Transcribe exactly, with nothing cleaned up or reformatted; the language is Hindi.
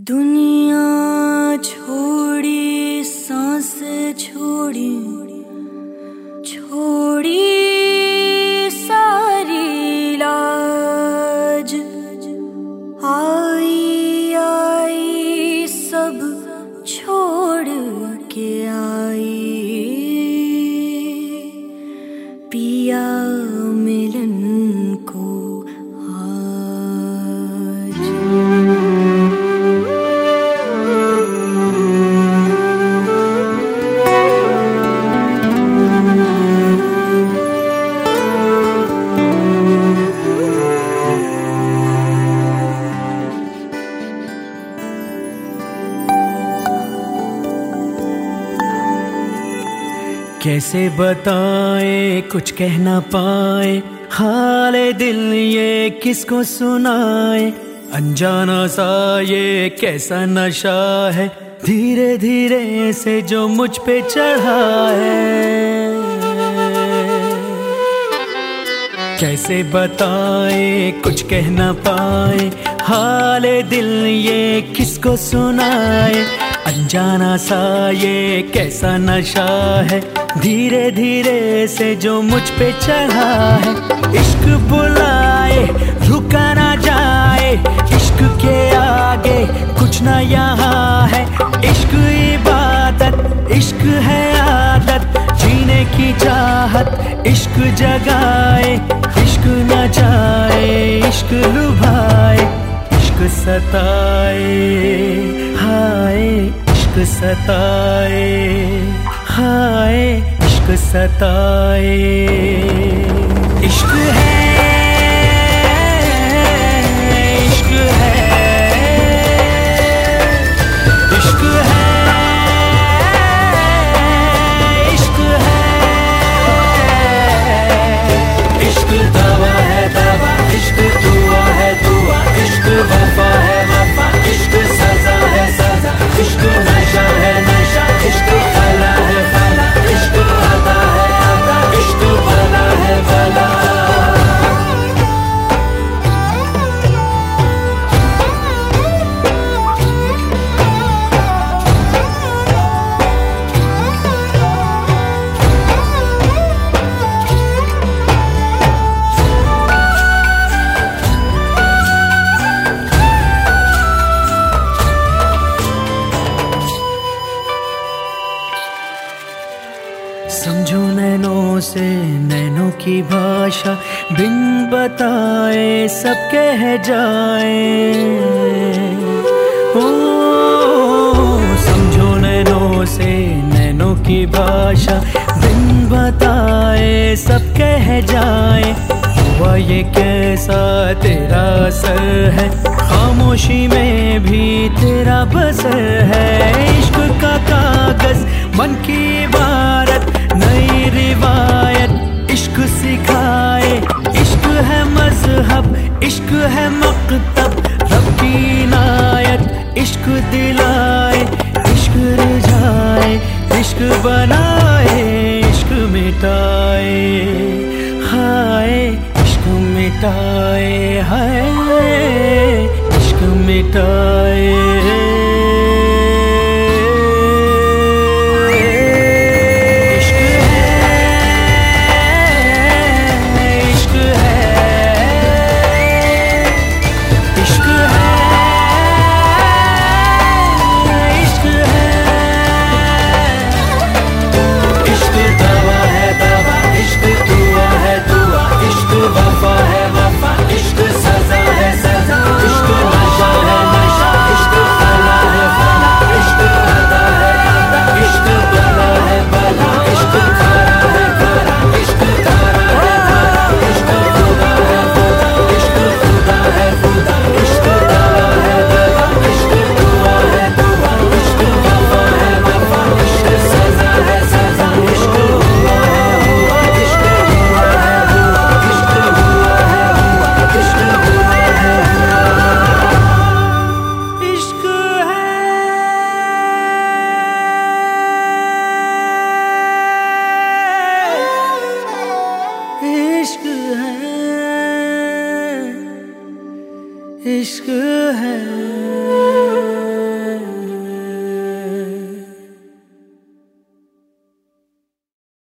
दुनिया छोड़ी, सांस छोड़ी, छोड़ी सारी लाज। आई आई सब छोड़ के आई, पिया मिलन को आज। कैसे बताएं कुछ कह ना पाए, हाले दिल ये किसको सुनाए। अनजाना सा ये कैसा नशा है, धीरे धीरे से जो मुझ पे चढ़ा है। कैसे बताएं कुछ कह ना पाए, हाले दिल ये किसको सुनाए। अनजाना सा ये कैसा नशा है, धीरे धीरे से जो मुझ पे चढ़ा है। इश्क बुलाए रुका ना जाए, इश्क के आगे कुछ ना यहाँ है। इश्क इबादत, इश्क है आदत, जीने की चाहत। इश्क जगाए, इश्क न जाए, इश्क लुभाए, इश्क सताए, हाय इश्क सताए, हाय इश्क सताए। इश्क है, इश्क है, इश्क है, इश्क है। इश्क दवा है दवा, इश्क दुआ है दुआ, इश्क वफा है वफा, इश्क सजा है सजा। इश्क नशा है नशा, इश्क फला है फला, इश्क अदा है अदा, इश्क भला है भला। समझो नैनों से नैनों की भाषा, बिन बताए सब कह जाए। ओ समझो नैनों से नैनों की भाषा, बिन बताए सब कह जाए। हुआ ये कैसा तेरा असर है, खामोशी में भी तेरा बसर है। इश्क का कागज मन की इबारत, नई रिवायत इश्क सिखाए। इश्क है मजहब, इश्क है मकतब, रब की इनायत। इश्क दिलाए, इश्क रिझाए, इश्क बनाए, इश्क मिटाए, हाय इश्क मिटाए, हाय इश्क मिटाए।